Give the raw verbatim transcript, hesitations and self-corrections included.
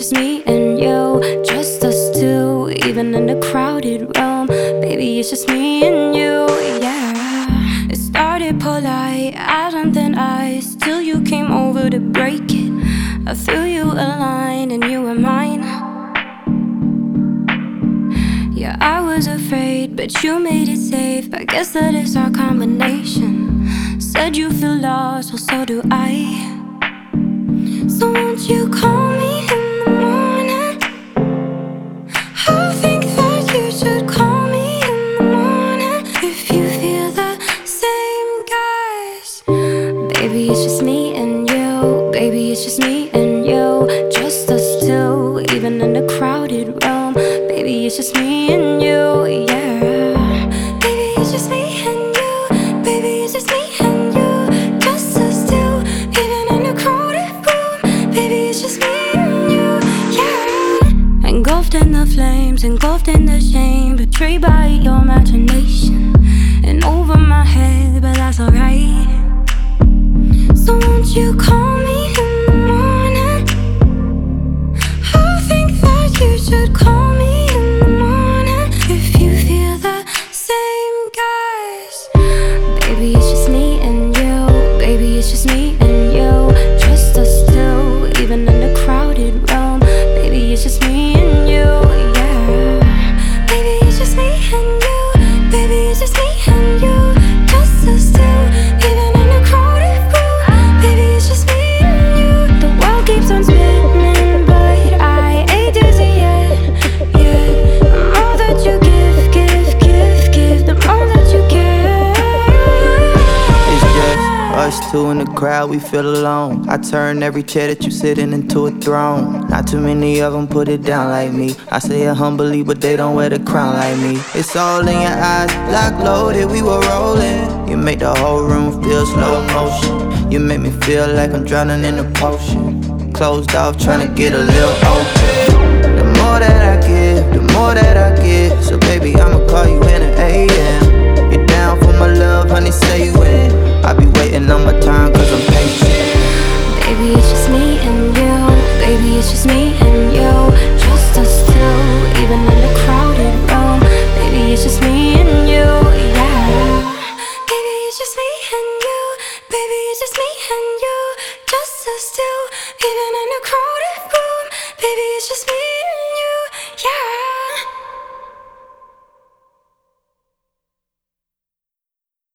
just me and you, just us two, even in a crowded room. Baby, it's just me and you, yeah. It started polite, as on thin ice, till you came over to break it. I threw you a line and you were mine. Yeah, I was afraid, but you made it safe. I guess that is our combination. Said you feel lost, well so do I. So won't you call me in the morning? I think that you should call me in the morning if you feel the same, guys. Baby, it's just me and you. Baby, it's just me and you, just us two, even in a crowded room. Baby, it's just me and you, yeah. Baby, it's just me and you. Baby, it's just me and you, just us two, even in a crowded room. Baby, it's just me and you, yeah. Engulfed in the flames, engulfed in the shame, betrayed by your imagination, and over my head, but that's alright. So won't you call me in the morning? I think that you should call me in the morning if you feel the same, guys. Baby, it's just me and you. Baby, it's just me and you, just us two, even in a crowded room. Baby, it's just me and you, yeah. Baby, it's just me and you. Baby, it's just me and you, just us two, even in a crowded room. Baby, it's just me and you. The world keeps on spinning, but I ain't dizzy yet, yeah. The more that you give, give, give, give, the more that you care. It's just us two in the crowd, we feel alone. I turn every chair that you sitting into a throne. Not too many of them put it down like me. I say it humbly, but they don't wear the crown like me. It's all in your eyes, lock loaded, we were rolling. You make the whole room feel slow motion. You make me feel like I'm drowning in a potion. Closed off, trying to get a little open.